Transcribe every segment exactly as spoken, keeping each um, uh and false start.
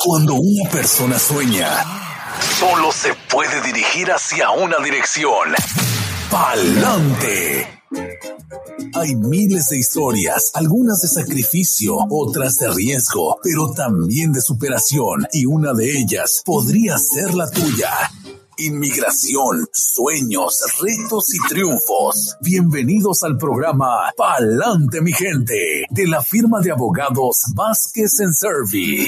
Cuando una persona sueña, solo se puede dirigir hacia una dirección: pa'lante. Hay miles de historias, algunas de sacrificio, otras de riesgo, pero también de superación, y una de ellas podría ser la tuya. Inmigración, sueños, retos y triunfos. Bienvenidos al programa Pa'lante, mi gente, de la firma de abogados Vázquez and Servi.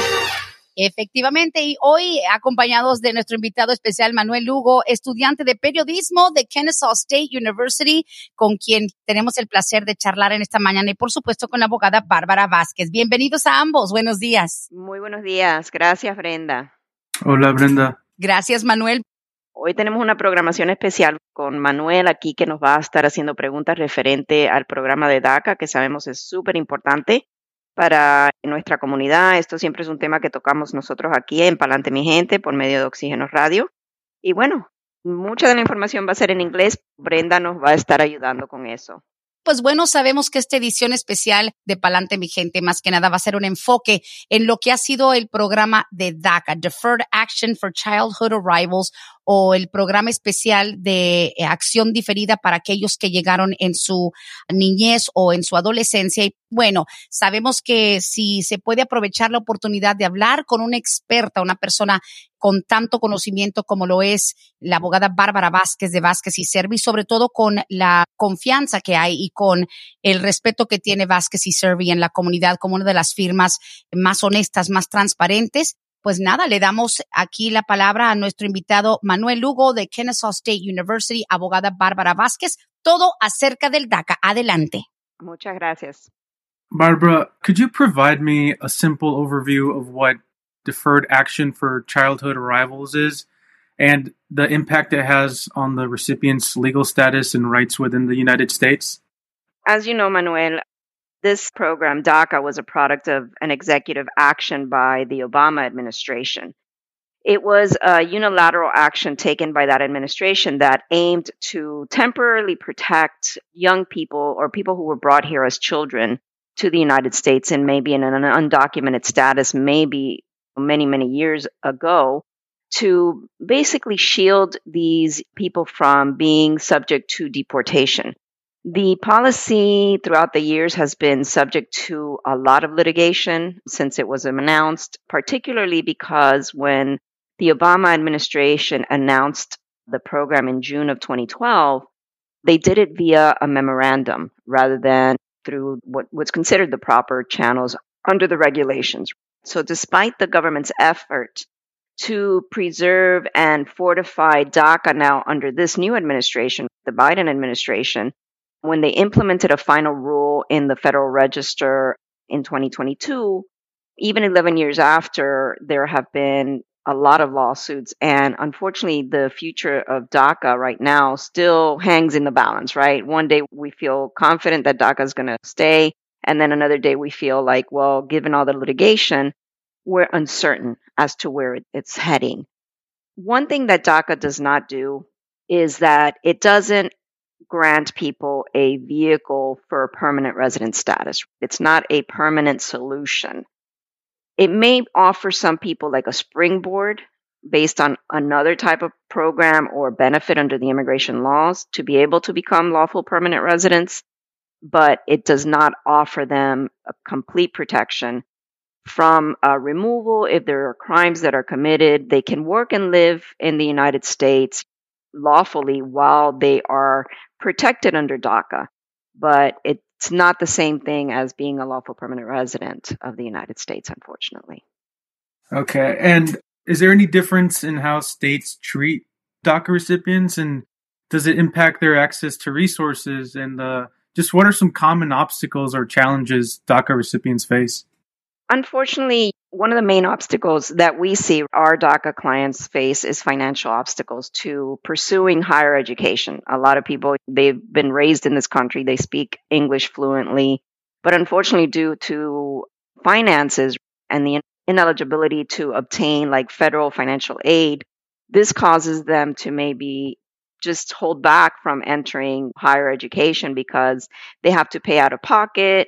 Efectivamente, y hoy acompañados de nuestro invitado especial Manuel Lugo, estudiante de periodismo de Kennesaw State University, con quien tenemos el placer de charlar en esta mañana, y por supuesto con la abogada Bárbara Vázquez. Bienvenidos a ambos, buenos días. Muy buenos días, gracias Brenda. Hola Brenda. Gracias Manuel. Hoy tenemos una programación especial con Manuel aquí, que nos va a estar haciendo preguntas referente al programa de DACA, que sabemos es súper importante para nuestra comunidad. Esto siempre es un tema que tocamos nosotros aquí en Pa'lante mi gente por medio de Oxígeno Radio. Y bueno, mucha de la información va a ser en inglés. Brenda nos va a estar ayudando con eso. Pues bueno, sabemos que esta edición especial de Pa'lante mi gente más que nada va a ser un enfoque en lo que ha sido el programa de DACA, Deferred Action for Childhood Arrivals, o el programa especial de eh, acción diferida para aquellos que llegaron en su niñez o en su adolescencia. Y bueno, sabemos que si se puede aprovechar la oportunidad de hablar con una experta, una persona con tanto conocimiento como lo es la abogada Bárbara Vázquez de Vázquez y Servi, sobre todo con la confianza que hay y con el respeto que tiene Vázquez y Servi en la comunidad como una de las firmas más honestas, más transparentes. Pues nada, le damos aquí la palabra a nuestro invitado Manuel Lugo de Kennesaw State University, abogada Bárbara Vázquez, todo acerca del DACA. Adelante. Muchas gracias. Barbara, could you provide me a simple overview of what Deferred Action for Childhood Arrivals is and the impact it has on the recipient's legal status and rights within the United States? As you know, Manuel, this program, DACA, was a product of an executive action by the Obama administration. It was a unilateral action taken by that administration that aimed to temporarily protect young people or people who were brought here as children to the United States and maybe in an undocumented status, maybe many, many years ago, to basically shield these people from being subject to deportation. The policy throughout the years has been subject to a lot of litigation since it was announced, particularly because when the Obama administration announced the program in June of twenty twelve, they did it via a memorandum rather than through what was considered the proper channels under the regulations. So despite the government's effort to preserve and fortify DACA now under this new administration, the Biden administration, when they implemented a final rule in the Federal Register in twenty twenty-two, even eleven years after, there have been a lot of lawsuits. And unfortunately, the future of DACA right now still hangs in the balance, right? One day we feel confident that DACA is going to stay. And then another day we feel like, well, given all the litigation, we're uncertain as to where it's heading. One thing that DACA does not do is that it doesn't grant people a vehicle for permanent resident status. It's not a permanent solution. It may offer some people like a springboard based on another type of program or benefit under the immigration laws to be able to become lawful permanent residents, but it does not offer them a complete protection from uh, removal. If there are crimes that are committed, they can work and live in the United States lawfully while they are protected under DACA, but it's not the same thing as being a lawful permanent resident of the United States, unfortunately. Okay, and is there any difference in how states treat DACA recipients, and does it impact their access to resources, and uh, just what are some common obstacles or challenges DACA recipients face? Unfortunately, one of the main obstacles that we see our DACA clients face is financial obstacles to pursuing higher education. A lot of people, they've been raised in this country, they speak English fluently, but unfortunately due to finances and the ineligibility to obtain like federal financial aid, this causes them to maybe just hold back from entering higher education because they have to pay out of pocket.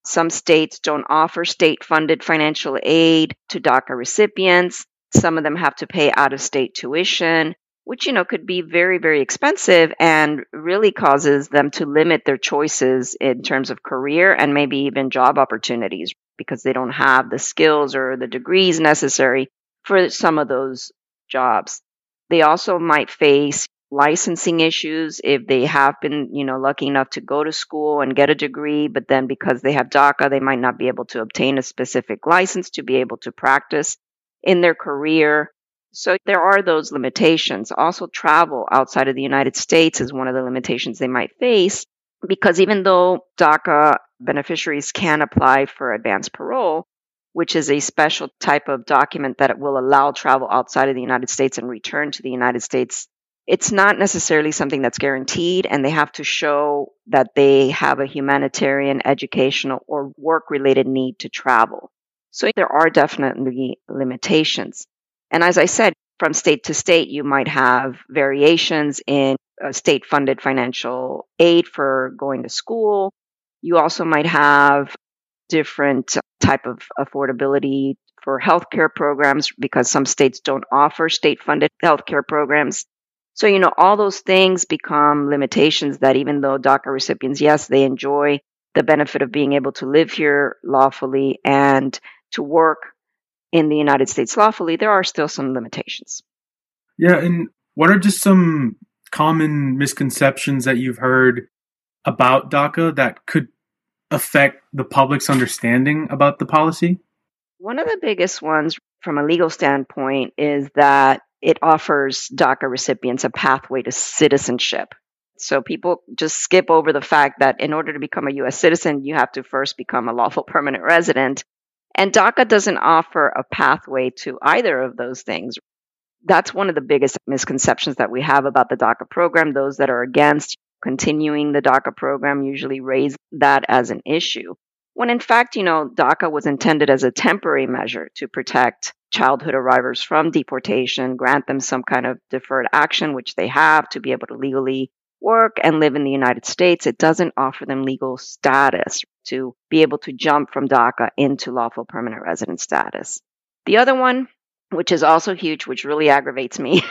Some states don't offer state-funded financial aid to DACA recipients. Some of them have to pay out-of-state tuition, which, you know, could be very, very expensive and really causes them to limit their choices in terms of career and maybe even job opportunities because they don't have the skills or the degrees necessary for some of those jobs. They also might face licensing issues if they have been, you know, lucky enough to go to school and get a degree, but then because they have DACA, they might not be able to obtain a specific license to be able to practice in their career. So there are those limitations. Also, travel outside of the United States is one of the limitations they might face because even though DACA beneficiaries can apply for advanced parole, which is a special type of document that will allow travel outside of the United States and return to the United States, it's not necessarily something that's guaranteed, and they have to show that they have a humanitarian, educational, or work-related need to travel. So there are definitely limitations. And as I said, from state to state, you might have variations in uh, state-funded financial aid for going to school. You also might have different type of affordability for healthcare programs because some states don't offer state-funded healthcare programs. So, you know, all those things become limitations that even though DACA recipients, yes, they enjoy the benefit of being able to live here lawfully and to work in the United States lawfully, there are still some limitations. Yeah, and what are just some common misconceptions that you've heard about DACA that could affect the public's understanding about the policy? One of the biggest ones from a legal standpoint is that it offers DACA recipients a pathway to citizenship. So people just skip over the fact that in order to become a U S citizen, you have to first become a lawful permanent resident. And DACA doesn't offer a pathway to either of those things. That's one of the biggest misconceptions that we have about the DACA program. Those that are against continuing the DACA program usually raise that as an issue. When in fact, you know, DACA was intended as a temporary measure to protect childhood arrivals from deportation, grant them some kind of deferred action, which they have to be able to legally work and live in the United States. It doesn't offer them legal status to be able to jump from DACA into lawful permanent resident status. The other one, which is also huge, which really aggravates me,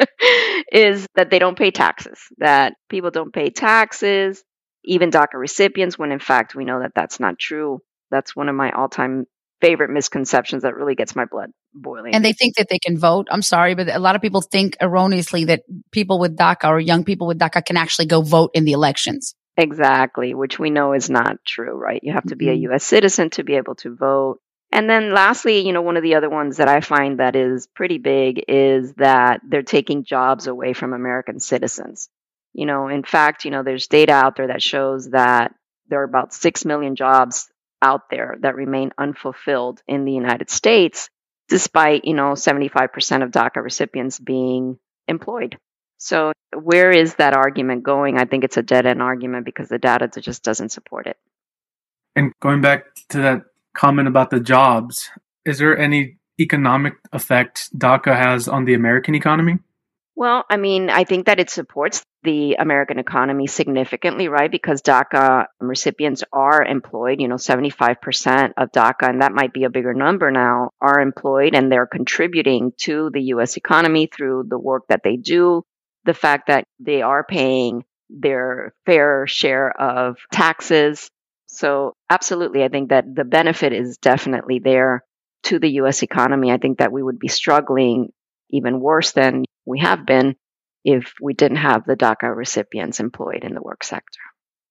is that they don't pay taxes, that people don't pay taxes, even DACA recipients, when in fact we know that that's not true. That's one of my all-time favorite misconceptions that really gets my blood boiling. And they think that they can vote. I'm sorry, but a lot of people think erroneously that people with DACA or young people with DACA can actually go vote in the elections. Exactly, which we know is not true, right? You have to be a U S citizen to be able to vote. And then lastly, you know, one of the other ones that I find that is pretty big is that they're taking jobs away from American citizens. You know, in fact, you know, there's data out there that shows that there are about six million jobs out there that remain unfulfilled in the United States, despite, you know, seventy-five percent of DACA recipients being employed. So where is that argument going? I think it's a dead-end argument because the data just doesn't support it. And going back to that comment about the jobs, is there any economic effect DACA has on the American economy? Well, I mean, I think that it supports the American economy significantly, right? Because DACA recipients are employed, you know, seventy-five percent of DACA, and that might be a bigger number now, are employed and they're contributing to the U S economy through the work that they do. The fact that they are paying their fair share of taxes. So absolutely, I think that the benefit is definitely there to the U S economy. I think that we would be struggling even worse than we have been if we didn't have the DACA recipients employed in the work sector.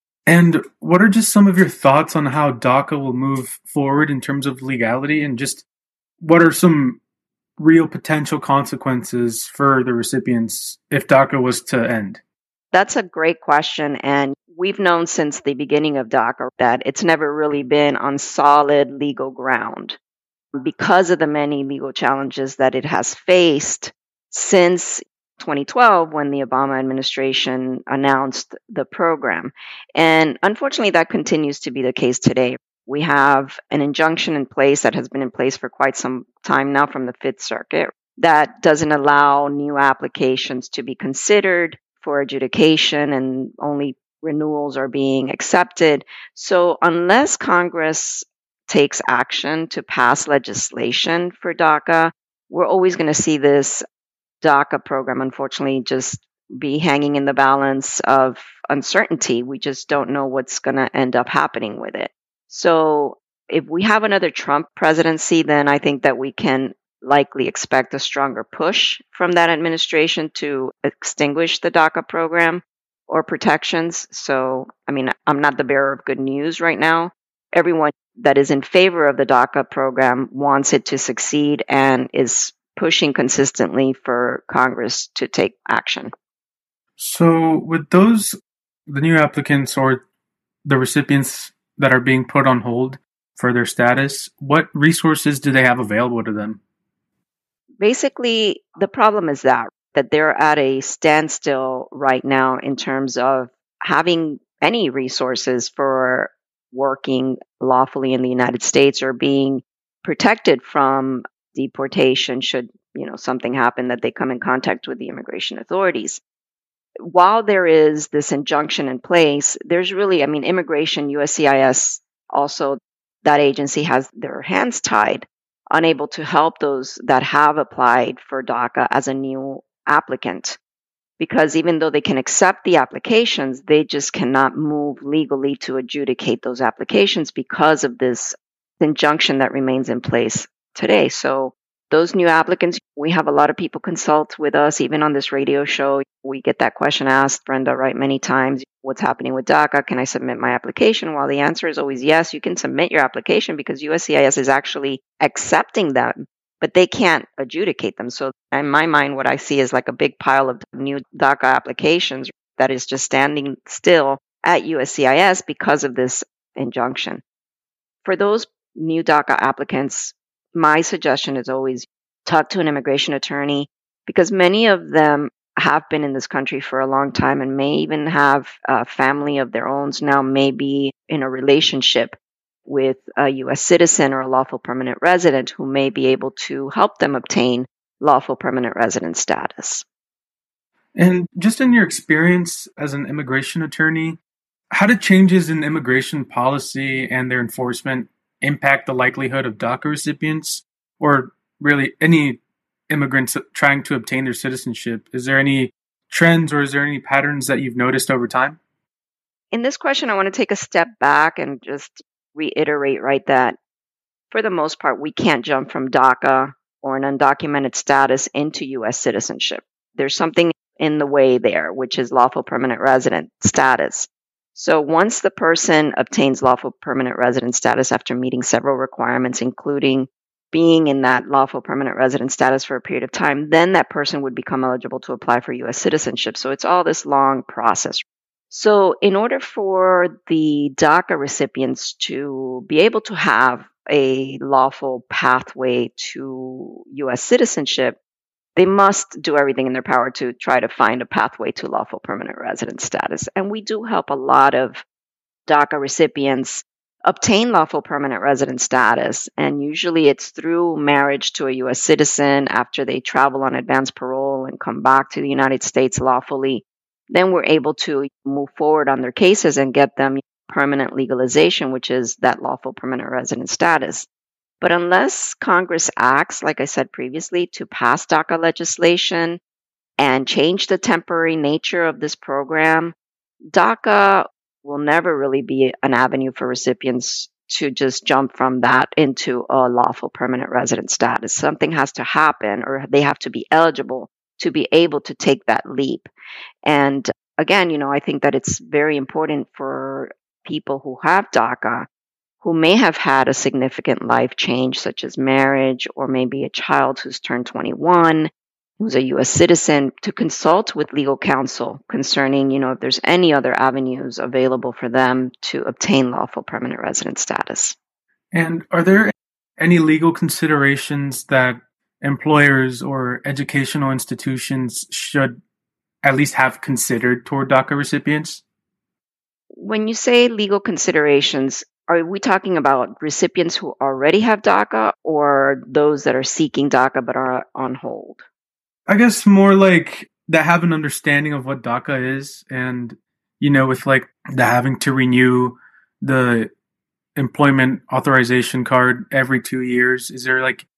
And what are just some of your thoughts on how DACA will move forward in terms of legality, and just what are some real potential consequences for the recipients if DACA was to end? That's a great question. And we've known since the beginning of DACA that it's never really been on solid legal ground because of the many legal challenges that it has faced since twenty twelve when the Obama administration announced the program. And unfortunately, that continues to be the case today. We have an injunction in place that has been in place for quite some time now from the Fifth Circuit that doesn't allow new applications to be considered for adjudication, and only renewals are being accepted. So unless Congress takes action to pass legislation for DACA, we're always going to see this DACA program, unfortunately, just be hanging in the balance of uncertainty. We just don't know what's going to end up happening with it. So if we have another Trump presidency, then I think that we can likely expect a stronger push from that administration to extinguish the DACA program or protections. So, I mean, I'm not the bearer of good news right now. Everyone that is in favor of the DACA program wants it to succeed and is pushing consistently for Congress to take action. So with those, the new applicants or the recipients that are being put on hold for their status, what resources do they have available to them? Basically, the problem is that, that they're at a standstill right now in terms of having any resources for working lawfully in the United States or being protected from deportation should, you know, something happen that they come in contact with the immigration authorities. While there is this injunction in place, there's really, I mean, immigration, U S C I S, also that agency has their hands tied, unable to help those that have applied for DACA as a new applicant. Because even though they can accept the applications, they just cannot move legally to adjudicate those applications because of this injunction that remains in place today. So those new applicants, we have a lot of people consult with us, even on this radio show. We get that question asked, Brenda, right, many times. What's happening with DACA? Can I submit my application? Well, the answer is always yes, you can submit your application because U S C I S is actually accepting them, but they can't adjudicate them. So in my mind, what I see is like a big pile of new DACA applications that is just standing still at U S C I S because of this injunction. For those new DACA applicants, my suggestion is always talk to an immigration attorney because many of them have been in this country for a long time and may even have a family of their own, now may be in a relationship with a U S citizen or a lawful permanent resident who may be able to help them obtain lawful permanent resident status. And just in your experience as an immigration attorney, how do changes in immigration policy and their enforcement impact the likelihood of DACA recipients or really any immigrants trying to obtain their citizenship? Is there any trends or is there any patterns that you've noticed over time? In this question, I want to take a step back and just reiterate, right, that for the most part, we can't jump from DACA or an undocumented status into U S citizenship. There's something in the way there, which is lawful permanent resident status. So once the person obtains lawful permanent resident status after meeting several requirements, including being in that lawful permanent resident status for a period of time, then that person would become eligible to apply for U S citizenship. So it's all this long process. So in order for the DACA recipients to be able to have a lawful pathway to U S citizenship, they must do everything in their power to try to find a pathway to lawful permanent resident status. And we do help a lot of DACA recipients obtain lawful permanent resident status. And usually it's through marriage to a U S citizen after they travel on advance parole and come back to the United States lawfully. Then we're able to move forward on their cases and get them permanent legalization, which is that lawful permanent resident status. But unless Congress acts, like I said previously, to pass DACA legislation and change the temporary nature of this program, DACA will never really be an avenue for recipients to just jump from that into a lawful permanent resident status. Something has to happen, or they have to be eligible to be able to take that leap. And again, you know, I think that it's very important for people who have DACA, who may have had a significant life change, such as marriage, or maybe a child who's turned twenty-one, who's a U S citizen, to consult with legal counsel concerning, you know, if there's any other avenues available for them to obtain lawful permanent resident status. And are there any legal considerations that employers or educational institutions should at least have considered toward DACA recipients? When you say legal considerations, are we talking about recipients who already have DACA or those that are seeking DACA but are on hold? I guess more like that have an understanding of what DACA is and you know, with like the having to renew the employment authorization card every two years? Is there like,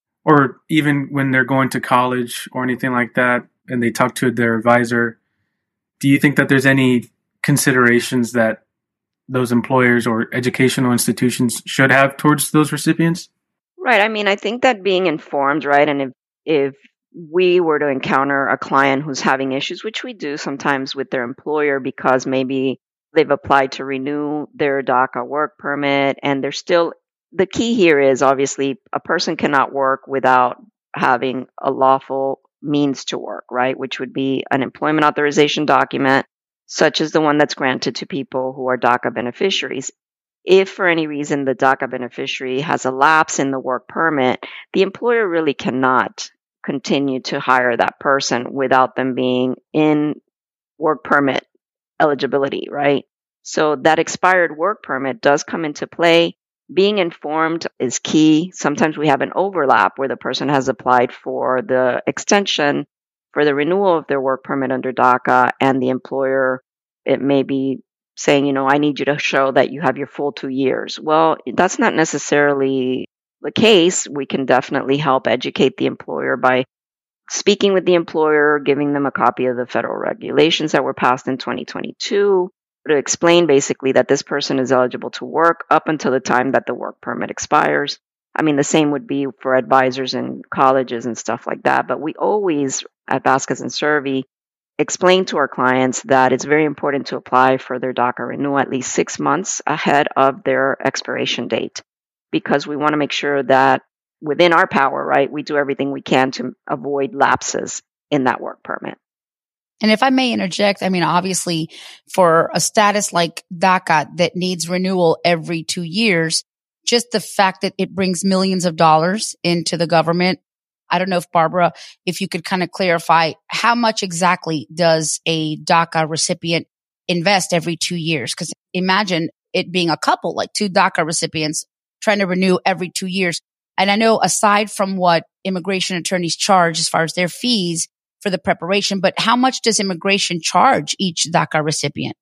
or even when they're going to college or anything like that, and they talk to their advisor, do you think that there's any considerations that those employers or educational institutions should have towards those recipients? Right. I mean, I think that being informed, right? And if, if we were to encounter a client who's having issues, which we do sometimes with their employer because maybe they've applied to renew their DACA work permit and they're still, the key here is obviously a person cannot work without having a lawful means to work, right? Which would be an employment authorization document, such as the one that's granted to people who are DACA beneficiaries. If for any reason the DACA beneficiary has a lapse in the work permit, the employer really cannot continue to hire that person without them being in work permit eligibility, right? So that expired work permit does come into play. Being informed is key. Sometimes we have an overlap where the person has applied for the extension for the renewal of their work permit under DACA, and the employer, it may be saying, you know, I need you to show that you have your full two years. Well, that's not necessarily the case. We can definitely help educate the employer by speaking with the employer, giving them a copy of the federal regulations that were passed in twenty twenty-two to explain basically that this person is eligible to work up until the time that the work permit expires. I mean, the same would be for advisors in colleges and stuff like that. But we always, at Vasquez and Servi, explain to our clients that it's very important to apply for their DACA renewal at least six months ahead of their expiration date, because we want to make sure that within our power, right, we do everything we can to avoid lapses in that work permit. And if I may interject, I mean, obviously for a status like DACA that needs renewal every two years, just the fact that it brings millions of dollars into the government. I don't know if Barbara, if you could kind of clarify how much exactly does a DACA recipient invest every two years? Because imagine it being a couple, like two DACA recipients trying to renew every two years. And I know aside from what immigration attorneys charge as far as their fees for the preparation, but how much does immigration charge each DACA recipient?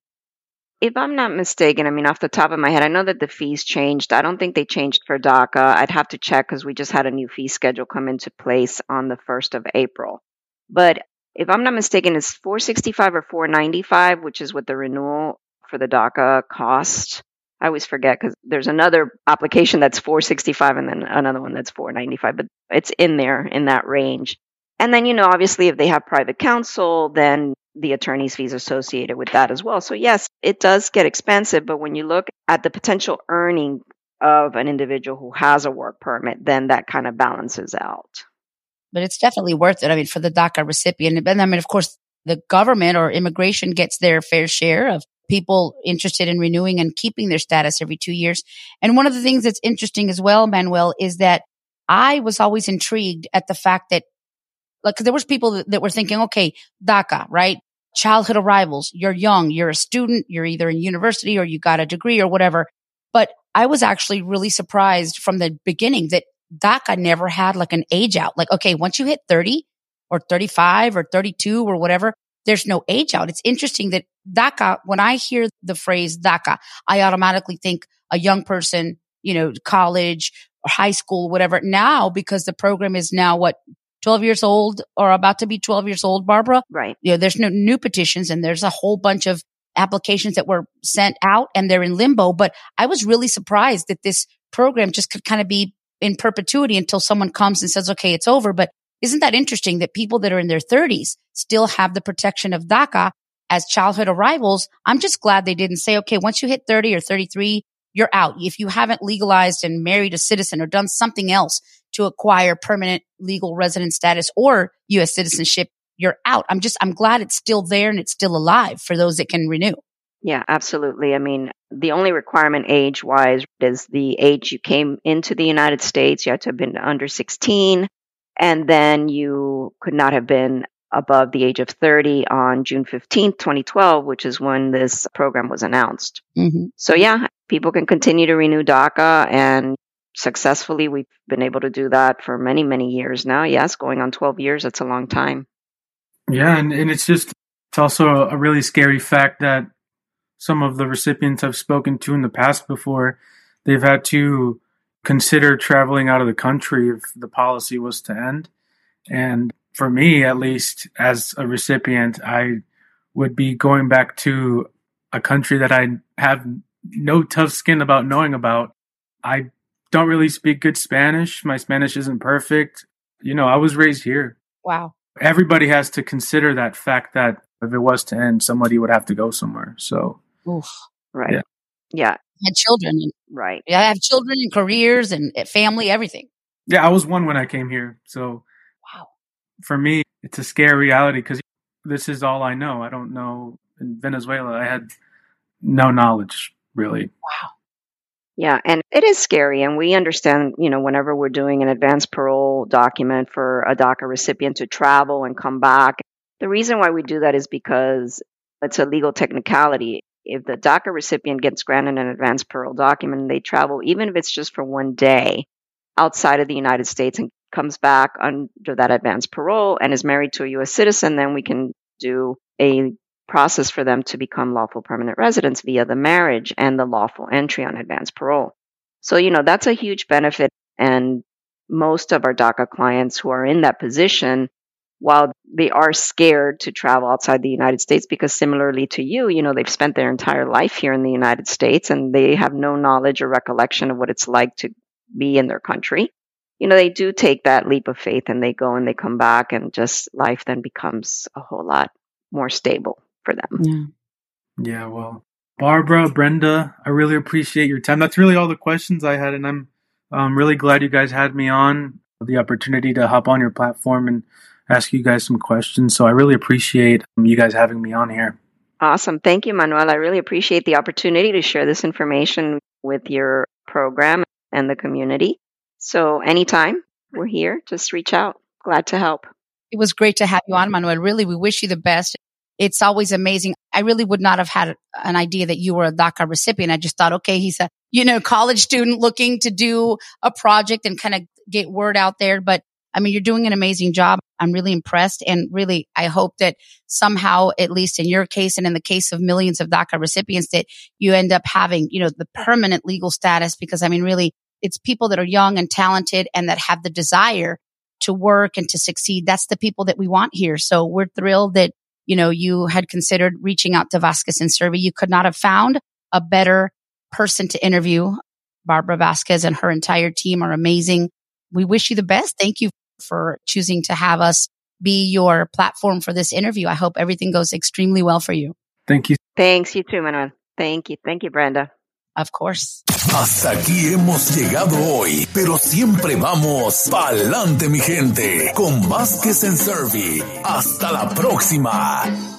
If I'm not mistaken, I mean, off the top of my head, I know that the fees changed. I don't think they changed for DACA. I'd have to check because we just had a new fee schedule come into place on the first of April. But if I'm not mistaken, it's four hundred sixty-five dollars or four hundred ninety-five dollars, which is what the renewal for the DACA cost. I always forget because there's another application that's four hundred sixty-five dollars and then another one that's four hundred ninety-five dollars, but it's in there in that range. And then, you know, obviously if they have private counsel, then the attorney's fees associated with that as well. So yes, it does get expensive, but when you look at the potential earning of an individual who has a work permit, then that kind of balances out. But it's definitely worth it. I mean, for the DACA recipient. And I mean, of course, the government or immigration gets their fair share of people interested in renewing and keeping their status every two years. And one of the things that's interesting as well, Manuel, is that I was always intrigued at the fact that, like, there was people that, that were thinking, okay, DACA, right? Childhood arrivals. You're young. You're a student. You're either in university or you got a degree or whatever. But I was actually really surprised from the beginning that DACA never had like an age out. Like, okay, once you hit thirty or thirty-five or thirty-two or whatever, there's no age out. It's interesting that DACA, when I hear the phrase DACA, I automatically think a young person, you know, college or high school, whatever. Now, because the program is now what, twelve years old or about to be twelve years old, Barbara? Right. You know, there's no new petitions and there's a whole bunch of applications that were sent out and they're in limbo. But I was really surprised that this program just could kind of be in perpetuity until someone comes and says, okay, it's over. But isn't that interesting that people that are in their thirties still have the protection of DACA as childhood arrivals? I'm just glad they didn't say, okay, once you hit thirty or thirty-three, you're out. If you haven't legalized and married a citizen or done something else to acquire permanent legal resident status or U S citizenship, you're out. I'm just, I'm glad it's still there and it's still alive for those that can renew. Yeah, absolutely. I mean, the only requirement age-wise is the age you came into the United States. You had to have been under sixteen, and then you could not have been above the age of thirty on June fifteenth, twenty twelve, which is when this program was announced. Mm-hmm. So yeah, people can continue to renew DACA, and successfully we've been able to do that for many, many years now. Yes, going on twelve years, that's a long time. Yeah, and, and it's just, it's also a really scary fact that some of the recipients I've spoken to in the past before, they've had to consider traveling out of the country if the policy was to end. And for me, at least, as a recipient, I would be going back to a country that I have no tough skin about knowing about. I don't really speak good Spanish. My Spanish isn't perfect. You know, I was raised here. Wow. Everybody has to consider that fact that if it was to end, somebody would have to go somewhere. So, Oof. Right. Yeah. Yeah. I had children. And, Right. yeah, I have children and careers and family, everything. Yeah, I was one when I came here. So, wow. For me, it's a scary reality because this is all I know. I don't know. In Venezuela, I had no knowledge, really. Wow. Yeah, and it is scary. And we understand, you know, whenever we're doing an advance parole document for a DACA recipient to travel and come back, the reason why we do that is because it's a legal technicality. If the DACA recipient gets granted an advance parole document and they travel, even if it's just for one day outside of the United States and comes back under that advance parole and is married to a U S citizen, then we can do a process for them to become lawful permanent residents via the marriage and the lawful entry on advance parole. So, you know, that's a huge benefit. And most of our DACA clients who are in that position, while they are scared to travel outside the United States, because similarly to you, you know, they've spent their entire life here in the United States and they have no knowledge or recollection of what it's like to be in their country. You know, they do take that leap of faith and they go and they come back and just life then becomes a whole lot more stable for them. Yeah. Yeah, well, Barbara, Brenda, I really appreciate your time. That's really all the questions I had, and I'm um, really glad you guys had me on, the opportunity to hop on your platform and ask you guys some questions. So I really appreciate you guys having me on here. Awesome. Thank you, Manuel. I really appreciate the opportunity to share this information with your program and the community. So anytime we're here, just reach out. Glad to help. It was great to have you on, Manuel. Really, we wish you the best. It's always amazing. I really would not have had an idea that you were a DACA recipient. I just thought, okay, he's a, you know, college student looking to do a project and kind of get word out there. But I mean, you're doing an amazing job. I'm really impressed. And really, I hope that somehow, at least in your case and in the case of millions of DACA recipients, that you end up having, you know, the permanent legal status. Because I mean, really, it's people that are young and talented and that have the desire to work and to succeed. That's the people that we want here. So we're thrilled that, you know, you had considered reaching out to Vasquez and Servi. You could not have found a better person to interview. Barbara Vasquez and her entire team are amazing. We wish you the best. Thank you for choosing to have us be your platform for this interview. I hope everything goes extremely well for you. Thank you. Thanks, you too, Manuel. Thank you. Thank you, Brenda. Of course. Hasta aquí hemos llegado hoy, pero siempre vamos pa'lante, mi gente, con Vasquez and Servi. Hasta la próxima.